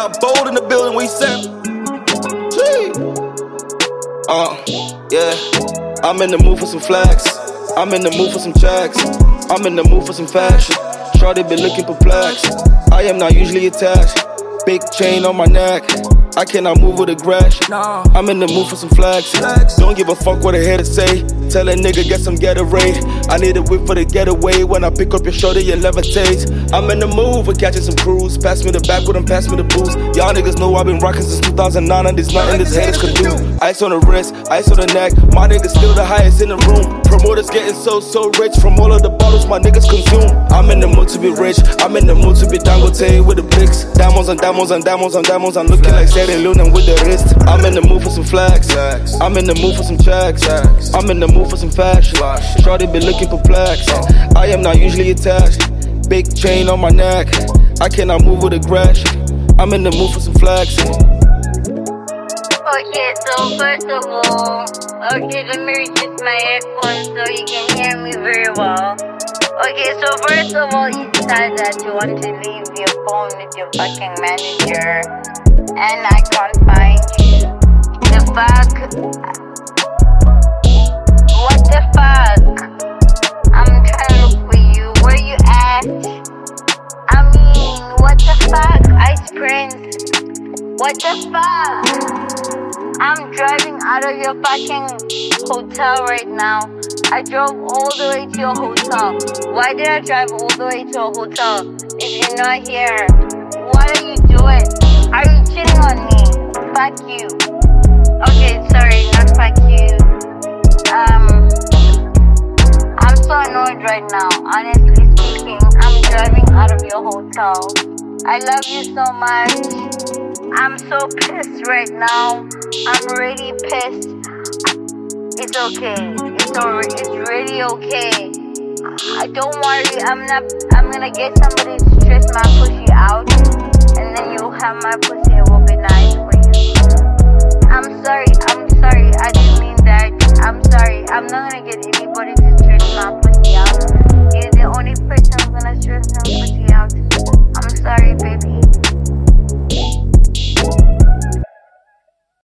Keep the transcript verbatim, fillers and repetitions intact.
got bold in the building, we said. Gee. Uh, yeah. I'm in the mood for some flags. I'm in the mood for some checks. I'm in the mood for some fashion. Shorty been looking perplexed. I am not usually attached. Big chain on my neck. I cannot move with aggression. No. I'm in the mood for some flags. flags. Don't give a fuck what I hear to say. Tell a nigga get some Gatorade. I need a whip for the getaway. When I pick up your shoulder, you levitate. I'm in the mood for catching some crews. Pass me the back with them, pass me the booze. Y'all niggas know I've been rocking since two thousand nine, and there's nothing this haters can do. Ice on the wrist, ice on the neck. My niggas still the highest in the room. Promoters getting so, so rich from all of the bottles my niggas consume. I'm in the mood to be rich. I'm in the mood to be Dangote with the bricks. Diamonds and diamonds and diamonds and diamonds. I'm looking like Saturday Luna with the wrist. I'm in the mood for some flags. I'm in the mood for some checks. I'm in the mood for some fashion. Shorty been looking perplexed. I am not usually attached. Big chain on my neck. I cannot move with aggression. I'm in the mood for some flags. Okay, so first of all, okay, let me reduce my headphones so you can hear me very well. Okay, so first of all, you decided that you want to leave your phone with your fucking manager, and I can't find you. The fuck? What the fuck? I'm trying to look for you. Where you at? I mean, what the fuck? Ice Prince? What the fuck? I'm driving out of your fucking hotel right now. I drove all the way to your hotel. Why did I drive all the way to a hotel if you're not here? What are you doing? Are you cheating on me? Fuck you. Okay, sorry, not fuck you. Um, I'm so annoyed right now. Honestly speaking, I'm driving out of your hotel. I love you so much. I'm so pissed right now. I'm really pissed. It's okay. It's alright. It's really okay. I don't worry. I'm not. I'm gonna get somebody to stress my pussy out, and then you'll have my pussy. It will be nice for you. I'm sorry. I'm sorry. I didn't mean that. I'm sorry. I'm not gonna get anybody to stress my pussy out. You're the only person who's gonna stress my pussy